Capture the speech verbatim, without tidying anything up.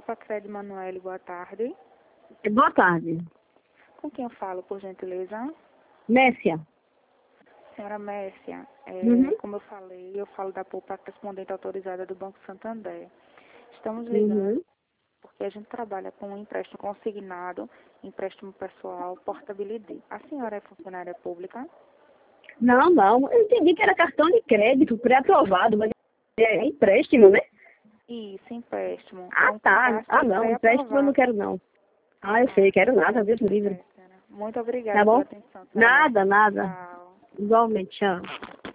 Poupa Crédito Manoel, boa tarde. Boa tarde. Com quem eu falo, por gentileza? Mércia. Senhora Mércia, é, Uhum. como eu falei, eu falo da Poupa Correspondente Autorizada do Banco Santander. Estamos ligando Uhum. porque a gente trabalha com um empréstimo consignado, empréstimo pessoal, portabilidade. A senhora é funcionária pública? Não, não. Eu entendi que era cartão de crédito pré-aprovado, mas é empréstimo, né? Isso, empréstimo. É Ah, um tá. Ah, cadastro não. Empréstimo eu não pré-aprovado. quero, não. Ah, eu sei. Ah, Quero nada. certo, Deus me livre. certo, senhora. Muito Tá obrigada pela bom? atenção, senhora Nada, Mércia. nada. Tchau. Igualmente, tchau.